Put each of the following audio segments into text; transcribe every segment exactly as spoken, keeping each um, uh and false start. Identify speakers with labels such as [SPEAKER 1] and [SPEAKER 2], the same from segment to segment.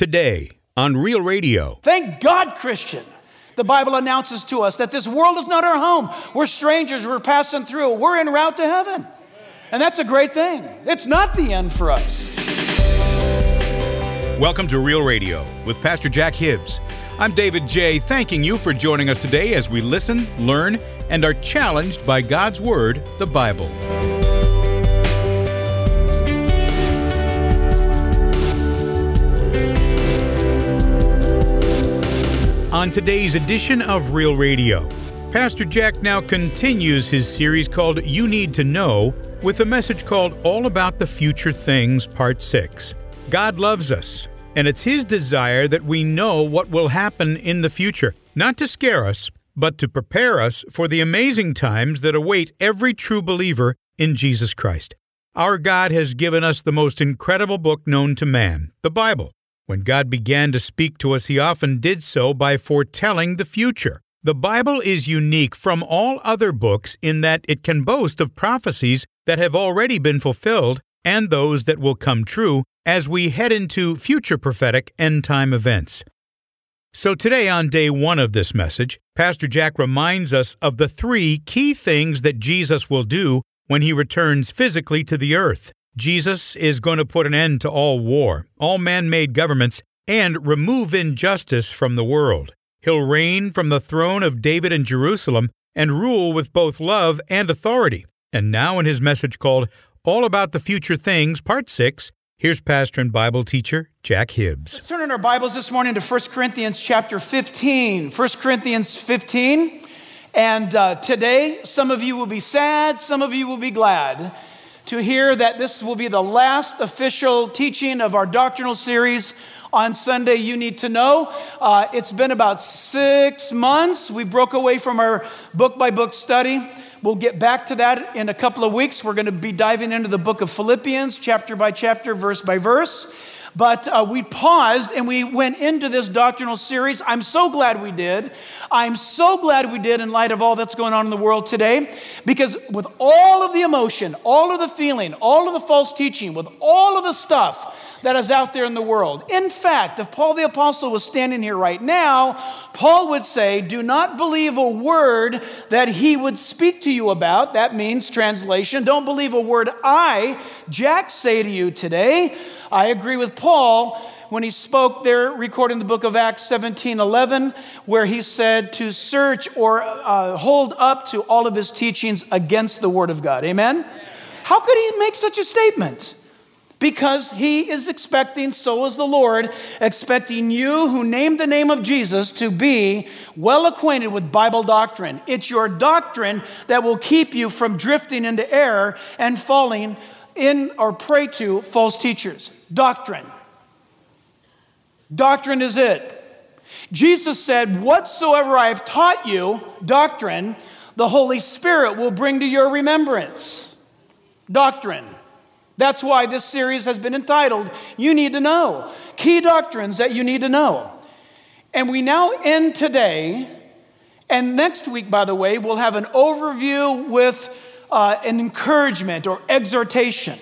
[SPEAKER 1] Today on Real Radio.
[SPEAKER 2] Thank God, Christian. The Bible announces to us that this world is not our home. We're strangers. We're passing through. We're en route to heaven. And that's a great thing. It's not the end for us.
[SPEAKER 1] Welcome to Real Radio with Pastor Jack Hibbs. I'm David J., thanking you for joining us today as we listen, learn, and are challenged by God's Word, the Bible. On today's edition of Real Radio, Pastor Jack now continues his series called You Need to Know with a message called All About the Future Things, Part six. God loves us, and it's His desire that we know what will happen in the future, not to scare us, but to prepare us for the amazing times that await every true believer in Jesus Christ. Our God has given us the most incredible book known to man, the Bible. When God began to speak to us, He often did so by foretelling the future. The Bible is unique from all other books in that it can boast of prophecies that have already been fulfilled and those that will come true as we head into future prophetic end-time events. So today, on day one of this message, Pastor Jack reminds us of the three key things that Jesus will do when He returns physically to the earth. Jesus is going to put an end to all war, all man-made governments, and remove injustice from the world. He'll reign from the throne of David in Jerusalem and rule with both love and authority. And now in his message called All About the Future Things, Part six, here's pastor and Bible teacher Jack Hibbs.
[SPEAKER 2] Let's turn in our Bibles this morning to First Corinthians chapter fifteen. First Corinthians fifteen. And uh, today, some of you will be sad, some of you will be glad to hear that this will be the last official teaching of our doctrinal series on Sunday, You Need to Know. Uh, it's been about six months. We broke away from our book-by-book study. We'll get back to that in a couple of weeks. We're going to be diving into the book of Philippians, chapter by chapter, verse by verse. But uh, we paused and we went into this doctrinal series. I'm so glad we did. I'm so glad we did in light of all that's going on in the world today. Because with all of the emotion, all of the feeling, all of the false teaching, with all of the stuff that is out there in the world. In fact, if Paul the Apostle was standing here right now, Paul would say, do not believe a word that he would speak to you about. That means, translation, don't believe a word I, Jack, say to you today. I agree with Paul when he spoke there, recording the book of Acts seventeen eleven, where he said to search or uh, hold up to all of his teachings against the word of God. Amen? How could he make such a statement? Because he is expecting, so is the Lord, expecting you who named the name of Jesus to be well acquainted with Bible doctrine. It's your doctrine that will keep you from drifting into error and falling in or prey to false teachers. Doctrine. Doctrine is it. Jesus said, whatsoever I have taught you, doctrine, the Holy Spirit will bring to your remembrance. Doctrine. That's why this series has been entitled, You Need to Know. Key doctrines that you need to know. And we now end today, and next week, by the way, we'll have an overview with uh, an encouragement or exhortation.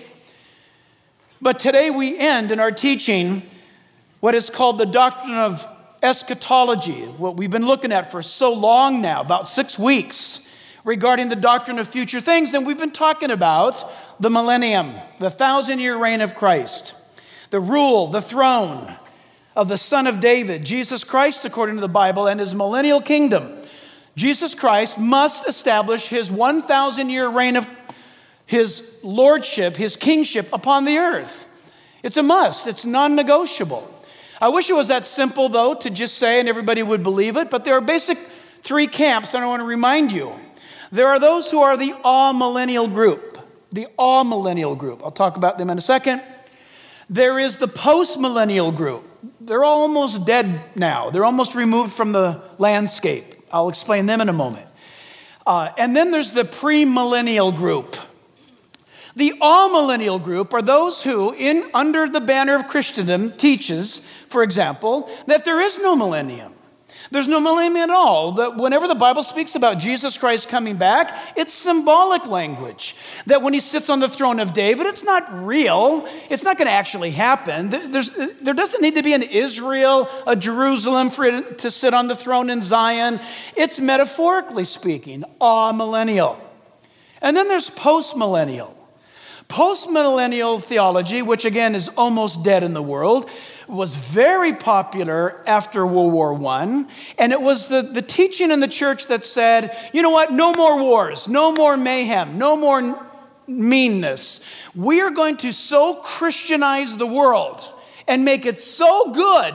[SPEAKER 2] But today we end in our teaching what is called the doctrine of eschatology, what we've been looking at for so long now, about six weeks. Regarding the doctrine of future things, and we've been talking about the millennium, the thousand-year reign of Christ, the rule, the throne of the Son of David, Jesus Christ, according to the Bible, and His millennial kingdom. Jesus Christ must establish His one thousand-year reign of His lordship, His kingship upon the earth. It's a must. It's non-negotiable. I wish it was that simple, though, to just say and everybody would believe it, but there are basic three camps, and I want to remind you. There are those who are the amillennial group, the amillennial group. I'll talk about them in a second. There is the postmillennial group. They're almost dead now. They're almost removed from the landscape. I'll explain them in a moment. Uh, and then there's the premillennial group. The amillennial group are those who, in under the banner of Christendom, teaches, for example, that there is no millennium. There's no millennium at all. The, whenever the Bible speaks about Jesus Christ coming back, it's symbolic language. That when he sits on the throne of David, it's not real. It's not going to actually happen. There's, there doesn't need to be an Israel, a Jerusalem for it to sit on the throne in Zion. It's metaphorically speaking, amillennial. And then there's postmillennial. Postmillennial theology, which again is almost dead in the world, was very popular after World War One. And it was the, the teaching in the church that said, you know what, no more wars, no more mayhem, no more meanness. We are going to so Christianize the world and make it so good,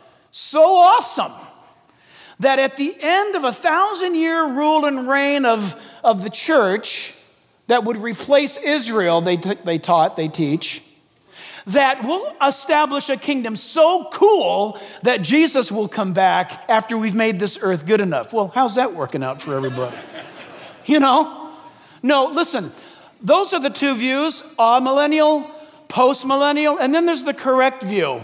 [SPEAKER 2] so awesome, that at the end of a thousand-year rule and reign of, of the church that would replace Israel, they, t- they taught, they teach, that will establish a kingdom so cool that Jesus will come back after we've made this earth good enough. Well, how's that working out for everybody? You know? No, listen, those are the two views, amillennial, postmillennial, and then there's the correct view.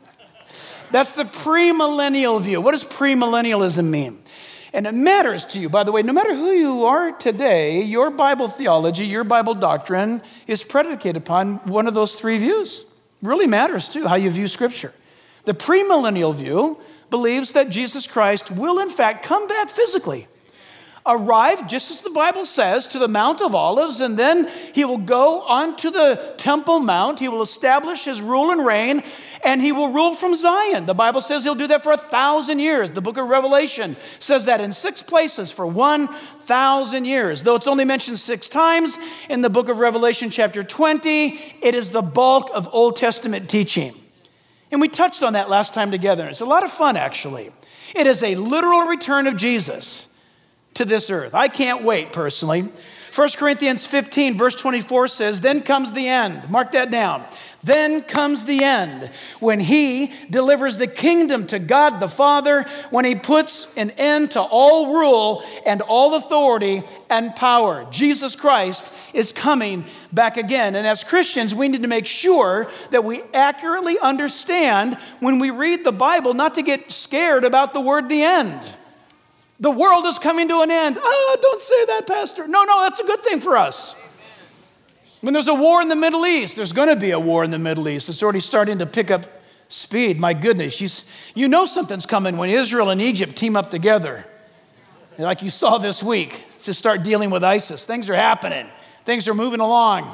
[SPEAKER 2] That's the premillennial view. What does premillennialism mean? And it matters to you, by the way, no matter who you are today, your Bible theology, your Bible doctrine is predicated upon one of those three views. It really matters too, how you view Scripture. The premillennial view believes that Jesus Christ will in fact come back physically, arrive, just as the Bible says, to the Mount of Olives, and then he will go onto the Temple Mount. He will establish his rule and reign, and he will rule from Zion. The Bible says he'll do that for a thousand years. The book of Revelation says that in six places for one thousand years. Though it's only mentioned six times in the book of Revelation chapter twenty, it is the bulk of Old Testament teaching. And we touched on that last time together. It's a lot of fun, actually. It is a literal return of Jesus to this earth. I can't wait, personally. First Corinthians fifteen, verse twenty-four says, then comes the end. Mark that down. Then comes the end, when he delivers the kingdom to God the Father, when he puts an end to all rule and all authority and power. Jesus Christ is coming back again. And as Christians, we need to make sure that we accurately understand when we read the Bible, not to get scared about the word the end. The world is coming to an end. Oh, don't say that, Pastor. No, no, that's a good thing for us. When there's a war in the Middle East, there's going to be a war in the Middle East. It's already starting to pick up speed. My goodness, you, you know something's coming when Israel and Egypt team up together. Like you saw this week, to start dealing with ISIS. Things are happening. Things are moving along.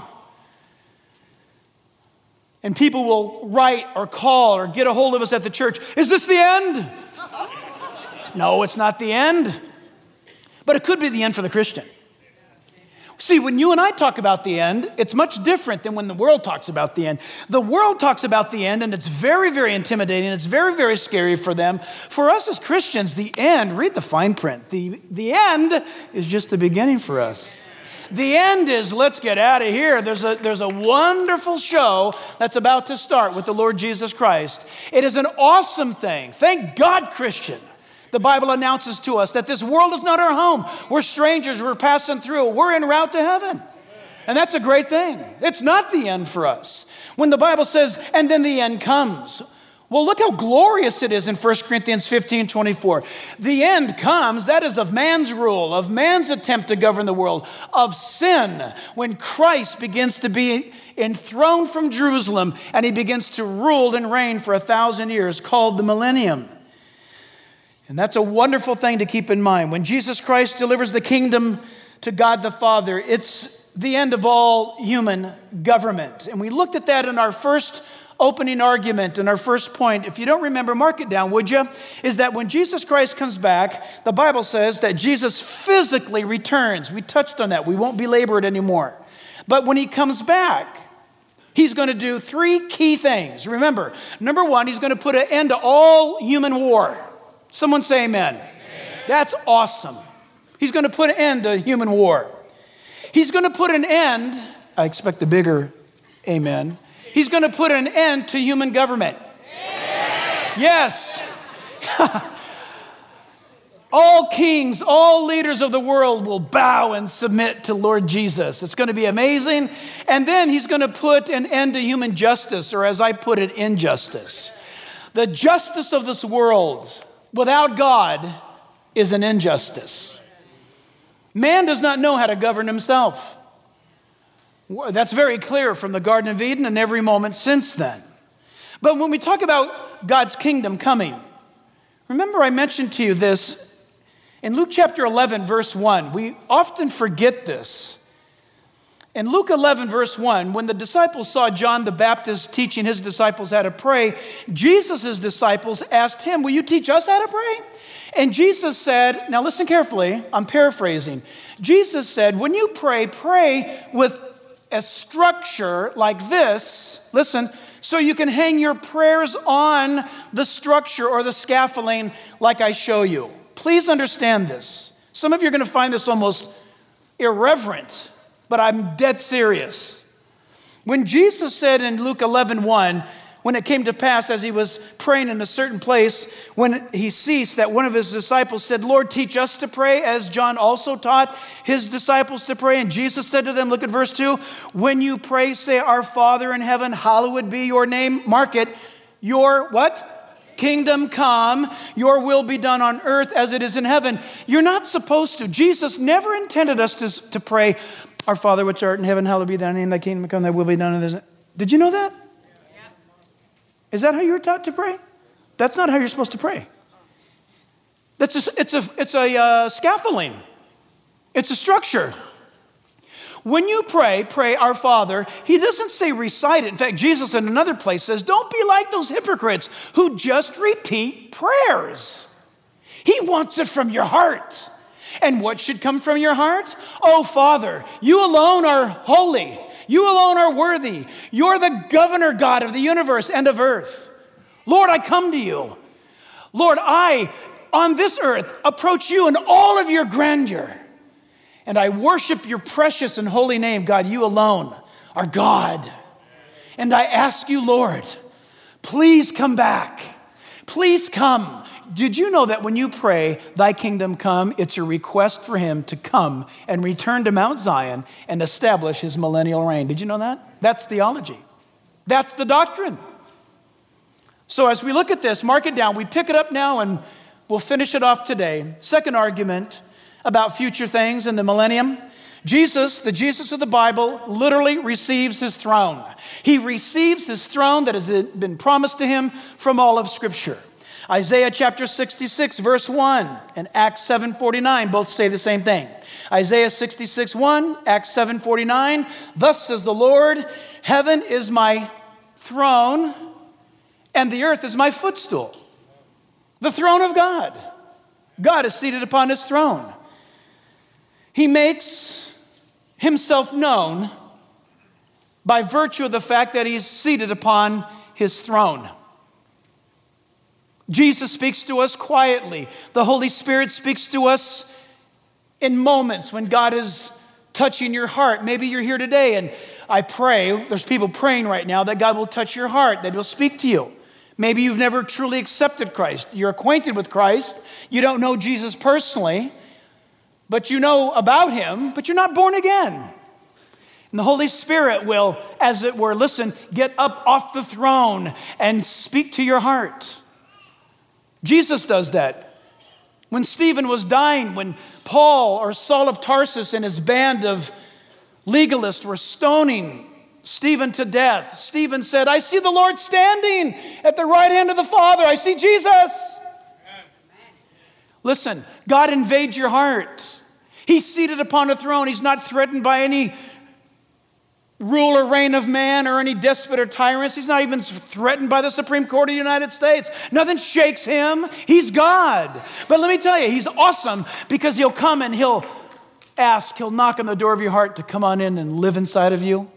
[SPEAKER 2] And people will write or call or get a hold of us at the church. Is this the end? No, it's not the end. But it could be the end for the Christian. See, when you and I talk about the end, it's much different than when the world talks about the end. The world talks about the end, and it's very, very intimidating. It's very, very scary for them. For us as Christians, the end, read the fine print. The, the end is just the beginning for us. The end is, let's get out of here. There's a, there's a wonderful show that's about to start with the Lord Jesus Christ. It is an awesome thing. Thank God, Christian. The Bible announces to us that this world is not our home. We're strangers. We're passing through. We're en route to heaven. And that's a great thing. It's not the end for us. When the Bible says, and then the end comes. Well, look how glorious it is in First Corinthians fifteen twenty-four. The end comes, that is of man's rule, of man's attempt to govern the world, of sin, when Christ begins to be enthroned from Jerusalem and he begins to rule and reign for a thousand years, called the millennium. And that's a wonderful thing to keep in mind. When Jesus Christ delivers the kingdom to God the Father, it's the end of all human government. And we looked at that in our first opening argument, in our first point. If you don't remember, mark it down, would you? Is that when Jesus Christ comes back, the Bible says that Jesus physically returns. We touched on that. We won't belabor it anymore. But when he comes back, he's going to do three key things. Remember, number one, he's going to put an end to all human war. Someone say amen. Amen. That's awesome. He's going to put an end to human war. He's going to put an end, I expect a bigger amen. He's going to put an end to human government. Amen. Yes. All kings, all leaders of the world will bow and submit to Lord Jesus. It's going to be amazing. And then he's going to put an end to human justice, or as I put it, injustice. The justice of this world without God is an injustice. Man does not know how to govern himself. That's very clear from the Garden of Eden and every moment since then. But when we talk about God's kingdom coming, remember I mentioned to you this in Luke chapter eleven, verse one. We often forget this. In Luke eleven, verse one, when the disciples saw John the Baptist teaching his disciples how to pray, Jesus' disciples asked him, will you teach us how to pray? And Jesus said, now listen carefully, I'm paraphrasing. Jesus said, when you pray, pray with a structure like this, listen, so you can hang your prayers on the structure or the scaffolding like I show you. Please understand this. Some of you are going to find this almost irreverent, but I'm dead serious. When Jesus said in Luke eleven one, when it came to pass as he was praying in a certain place, when he ceased, that one of his disciples said, Lord, teach us to pray as John also taught his disciples to pray. And Jesus said to them, look at verse two, when you pray, say, our Father in heaven, hallowed be your name. Mark it, your what? Kingdom come, your will be done on earth as it is in heaven. You're not supposed to. Jesus never intended us to, to pray, our Father which art in heaven, hallowed be thy name, thy kingdom come, thy will be done on earth. Did you know that? Is that how you were taught to pray? That's not how you're supposed to pray. That's just, it's a, it's a uh, scaffolding. It's a structure. When you pray, pray our Father, he doesn't say recite it. In fact, Jesus in another place says, don't be like those hypocrites who just repeat prayers. He wants it from your heart. And what should come from your heart? Oh, Father, you alone are holy. You alone are worthy. You're the governor, God, of the universe and of earth. Lord, I come to you. Lord, I, on this earth, approach you in all of your grandeur. And I worship your precious and holy name, God. You alone are God. And I ask you, Lord, please come back. Please come. Did you know that when you pray, thy kingdom come, it's a request for him to come and return to Mount Zion and establish his millennial reign? Did you know that? That's theology. That's the doctrine. So as we look at this, mark it down. We pick it up now and we'll finish it off today. Second argument about future things in the millennium. Jesus, the Jesus of the Bible, literally receives his throne. He receives his throne that has been promised to him from all of Scripture. Isaiah chapter sixty-six, verse one, and Acts seven forty-nine both say the same thing. Isaiah sixty-six, one, Acts seven forty-nine, thus says the Lord, heaven is my throne, and the earth is my footstool. The throne of God. God is seated upon his throne. He makes himself known by virtue of the fact that he's seated upon his throne. Jesus speaks to us quietly. The Holy Spirit speaks to us in moments when God is touching your heart. Maybe you're here today and I pray, there's people praying right now that God will touch your heart, that he'll speak to you. Maybe you've never truly accepted Christ. You're acquainted with Christ. You don't know Jesus personally, but you know about him, but you're not born again. And the Holy Spirit will, as it were, listen, get up off the throne and speak to your heart. Jesus does that. When Stephen was dying, when Paul or Saul of Tarsus and his band of legalists were stoning Stephen to death, Stephen said, I see the Lord standing at the right hand of the Father. I see Jesus. Amen. Listen, God invades your heart. He's seated upon a throne. He's not threatened by any rule or reign of man or any despot or tyrants. He's not even threatened by the Supreme Court of the United States. Nothing shakes him. He's God. But let me tell you, he's awesome because he'll come and he'll ask, he'll knock on the door of your heart to come on in and live inside of you.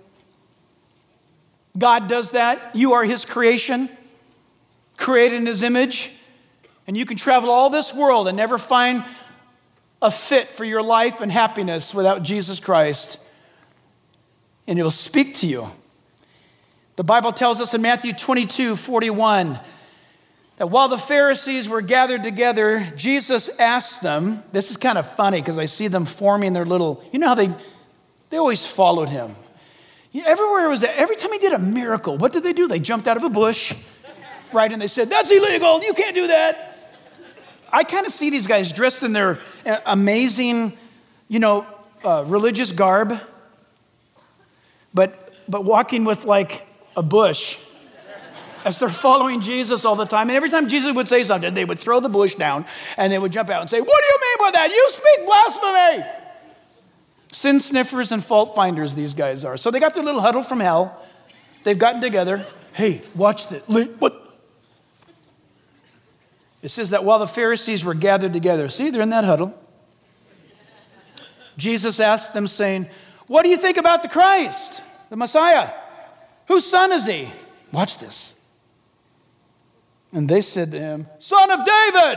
[SPEAKER 2] God does that. You are his creation, created in his image, and you can travel all this world and never find a fit for your life and happiness without Jesus Christ. And he will speak to you. The Bible tells us in Matthew twenty-two forty-one that while the Pharisees were gathered together, Jesus asked them, this is kind of funny because I see them forming their little, you know how they, they always followed him. Everywhere it was, every time he did a miracle, what did they do? They jumped out of a bush, right? And they said, that's illegal. You can't do that. I kind of see these guys dressed in their amazing, you know, uh, religious garb, but but walking with like a bush as they're following Jesus all the time. And every time Jesus would say something, they would throw the bush down and they would jump out and say, "What do you mean by that? You speak blasphemy!" Sin sniffers and fault finders, these guys are. So they got their little huddle from hell. They've gotten together. Hey, watch this. What? It says that while the Pharisees were gathered together, see, they're in that huddle. Jesus asked them, saying, "What do you think about the Christ, the Messiah? Whose son is he?" Watch this. And they said to him, "Son of David."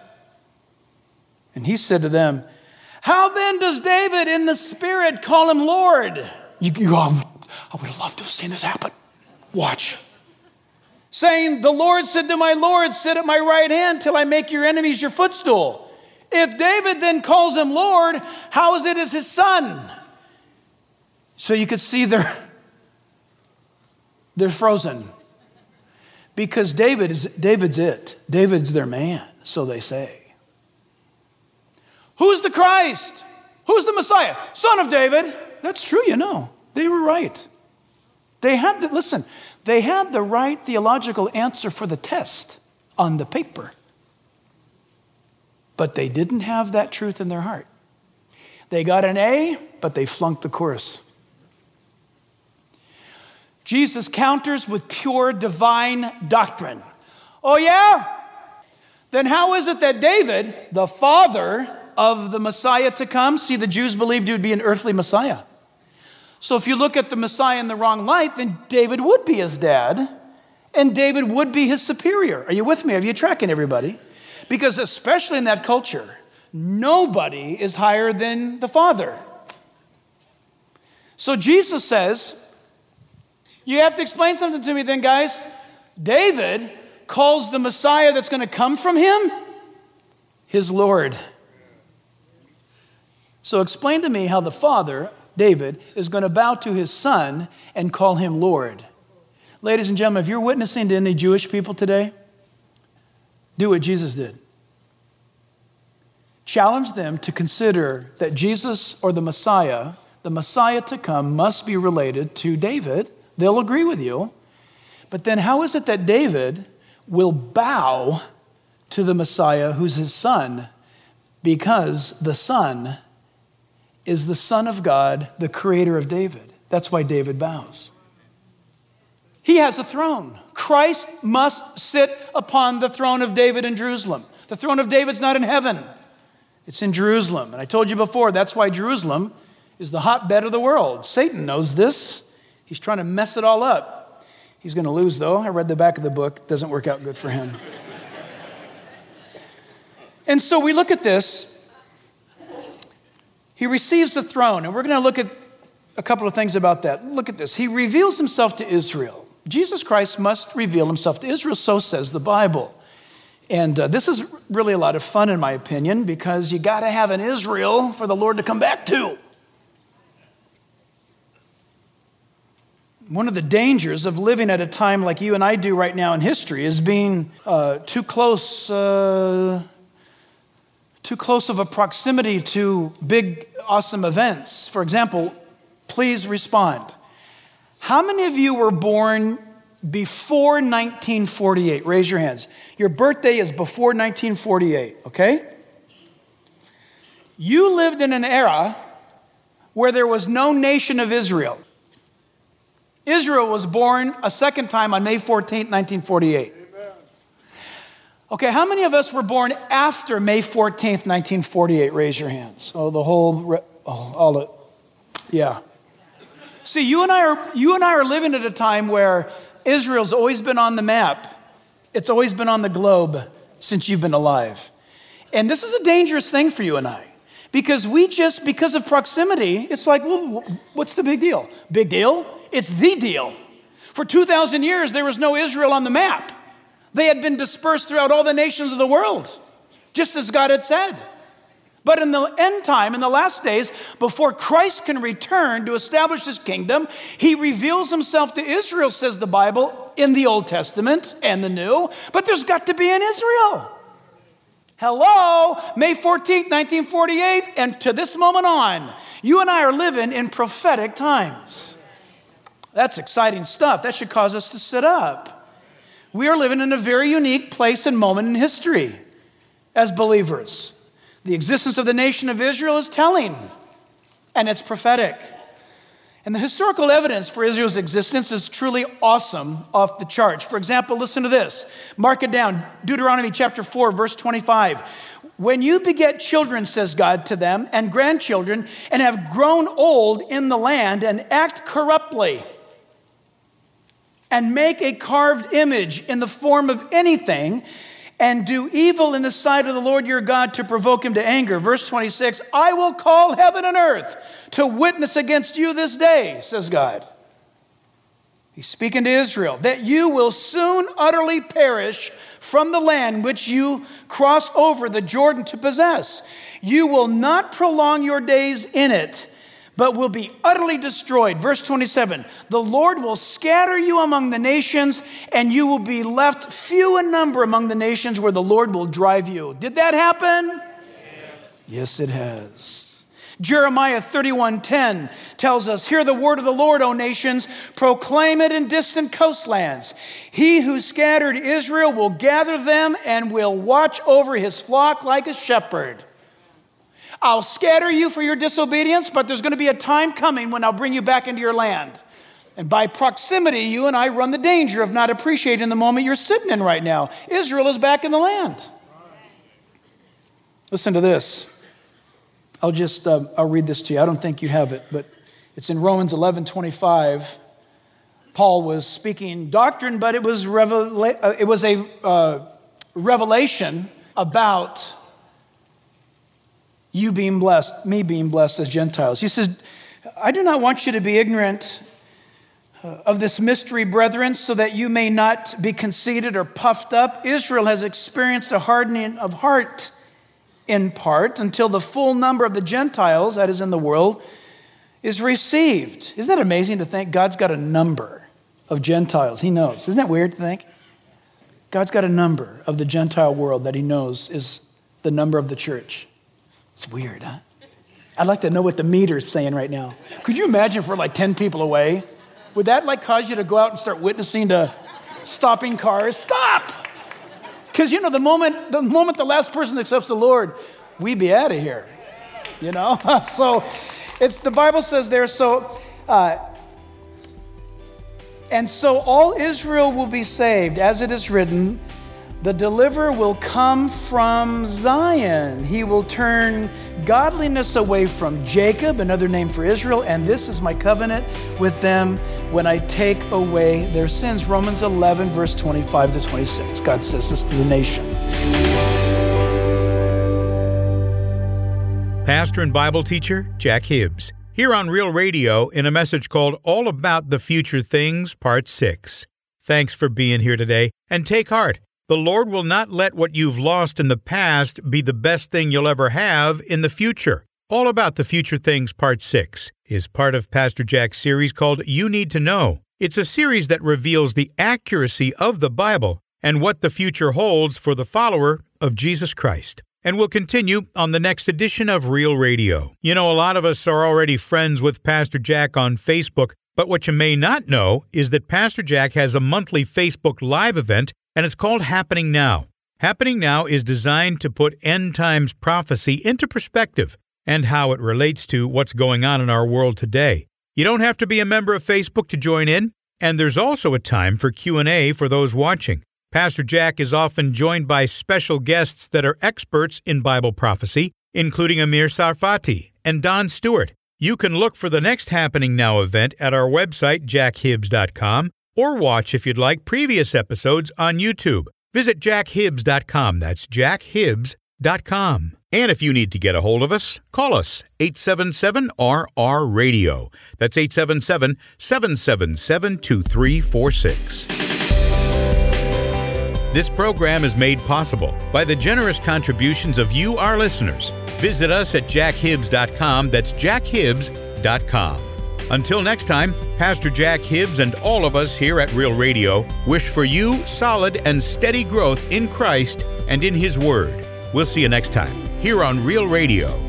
[SPEAKER 2] And he said to them, "How then does David in the Spirit call him Lord?" You, you, I would have loved to have seen this happen. Watch. Saying, "The Lord said to my Lord, sit at my right hand till I make your enemies your footstool. If David then calls him Lord, how is it as his son?" So you could see they're, they're frozen. Because David is, David's it. David's their man, so they say. Who's the Christ? Who's the Messiah? Son of David. That's true, you know. They were right. They had the, listen, they had the right theological answer for the test on the paper. But they didn't have that truth in their heart. They got an A, but they flunked the course. Jesus counters with pure divine doctrine. Oh yeah? Then how is it that David, the father of the Messiah to come, see, the Jews believed he would be an earthly Messiah. So if you look at the Messiah in the wrong light, then David would be his dad, and David would be his superior. Are you with me? Are you tracking, everybody? Because especially in that culture, nobody is higher than the father. So Jesus says, you have to explain something to me then, guys. David calls the Messiah that's going to come from him his Lord. So explain to me how the father, David, is going to bow to his son and call him Lord. Ladies and gentlemen, if you're witnessing to any Jewish people today, do what Jesus did. Challenge them to consider that Jesus or the Messiah, the Messiah to come, must be related to David. They'll agree with you. But then how is it that David will bow to the Messiah who's his son? Because the son is the Son of God, the creator of David. That's why David bows. He has a throne. Christ must sit upon the throne of David in Jerusalem. The throne of David's not in heaven. It's in Jerusalem. And I told you before, that's why Jerusalem is the hotbed of the world. Satan knows this. He's trying to mess it all up. He's going to lose, though. I read the back of the book. It doesn't work out good for him. And so we look at this. He receives the throne, and we're going to look at a couple of things about that. Look at this. He reveals himself to Israel. Jesus Christ must reveal himself to Israel, so says the Bible. And uh, this is really a lot of fun, in my opinion, because you got to have an Israel for the Lord to come back to. One of the dangers of living at a time like you and I do right now in history is being uh, too close, uh, too close of a proximity to big, awesome events. For example, please respond. How many of you were born before nineteen forty-eight? Raise your hands. Your birthday is before nineteen forty-eight, okay? You lived in an era where there was no nation of Israel. Israel was born a second time on May fourteenth, nineteen forty-eight. Amen. Okay, how many of us were born after May fourteenth, nineteen forty-eight? Raise your hands. Oh, the whole, oh, all it, yeah. See, you and I are you and I are living at a time where Israel's always been on the map. It's always been on the globe since you've been alive. And this is a dangerous thing for you and I. Because we just, because of proximity, it's like, well, what's the big deal? Big deal? It's the deal. For two thousand years, there was no Israel on the map. They had been dispersed throughout all the nations of the world, just as God had said. But in the end time, in the last days, before Christ can return to establish his kingdom, he reveals himself to Israel, says the Bible, in the Old Testament and the New. But there's got to be an Israel. Hello, May fourteenth, nineteen forty-eight, and to this moment on, you and I are living in prophetic times. That's exciting stuff. That should cause us to sit up. We are living in a very unique place and moment in history as believers. The existence of the nation of Israel is telling, and it's prophetic. And the historical evidence for Israel's existence is truly awesome, off the charts. For example, listen to this. Mark it down. Deuteronomy chapter four, verse twenty-five. When you beget children, says God to them, and grandchildren, and have grown old in the land, and act corruptly, and make a carved image in the form of anything, and do evil in the sight of the Lord your God to provoke him to anger. Verse twenty-six, I will call heaven and earth to witness against you this day, says God. He's speaking to Israel, that you will soon utterly perish from the land which you cross over the Jordan to possess. You will not prolong your days in it, but will be utterly destroyed. Verse twenty-seven, the Lord will scatter you among the nations, and you will be left few in number among the nations where the Lord will drive you. Did that happen? Yes, yes it has. Jeremiah thirty-one ten tells us, hear the word of the Lord, O nations, proclaim it in distant coastlands. He who scattered Israel will gather them and will watch over his flock like a shepherd. I'll scatter you for your disobedience, but there's going to be a time coming when I'll bring you back into your land. And by proximity, you and I run the danger of not appreciating the moment you're sitting in right now. Israel is back in the land. Listen to this. I'll just, uh, I'll read this to you. I don't think you have it, but it's in Romans eleven twenty-five. Paul was speaking doctrine, but it was, revela- uh, it was a uh, revelation about you being blessed, me being blessed as Gentiles. He says, I do not want you to be ignorant of this mystery, brethren, so that you may not be conceited or puffed up. Israel has experienced a hardening of heart in part until the full number of the Gentiles, that is in the world, is received. Isn't that amazing to think God's got a number of Gentiles? He knows. Isn't that weird to think? God's got a number of the Gentile world that he knows is the number of the church. It's weird, huh? I'd like to know what the meter's saying right now. Could you imagine if we're like ten people away? Would that like cause you to go out and start witnessing to stopping cars? Stop! Because you know, the moment the moment the last person accepts the Lord, we be out of here. You know? So it's the Bible says there, so uh, and so all Israel will be saved, as it is written, the deliverer will come from Zion. He will turn godliness away from Jacob, another name for Israel, and this is my covenant with them when I take away their sins. Romans eleven, verse twenty-five to twenty-six. God says this to the nation.
[SPEAKER 1] Pastor and Bible teacher Jack Hibbs, here on Real Radio in a message called All About the Future Things, Part six. Thanks for being here today, and take heart. The Lord will not let what you've lost in the past be the best thing you'll ever have in the future. All About the Future Things, Part six, is part of Pastor Jack's series called You Need to Know. It's a series that reveals the accuracy of the Bible and what the future holds for the follower of Jesus Christ. And we'll continue on the next edition of Real Radio. You know, a lot of us are already friends with Pastor Jack on Facebook, but what you may not know is that Pastor Jack has a monthly Facebook Live event, and it's called Happening Now. Happening Now is designed to put end times prophecy into perspective and how it relates to what's going on in our world today. You don't have to be a member of Facebook to join in, and there's also a time for Q and A for those watching. Pastor Jack is often joined by special guests that are experts in Bible prophecy, including Amir Sarfati and Don Stewart. You can look for the next Happening Now event at our website, jack hibbs dot com, or watch, if you'd like, previous episodes on YouTube. Visit jack hibbs dot com. That's jack hibbs dot com. And if you need to get a hold of us, call us, eight seven seven R R radio. That's eight seven seven, seven seven seven, two three four six. This program is made possible by the generous contributions of you, our listeners. Visit us at jack hibbs dot com. That's jack hibbs dot com. Until next time, Pastor Jack Hibbs and all of us here at Real Radio wish for you solid and steady growth in Christ and in His Word. We'll see you next time here on Real Radio.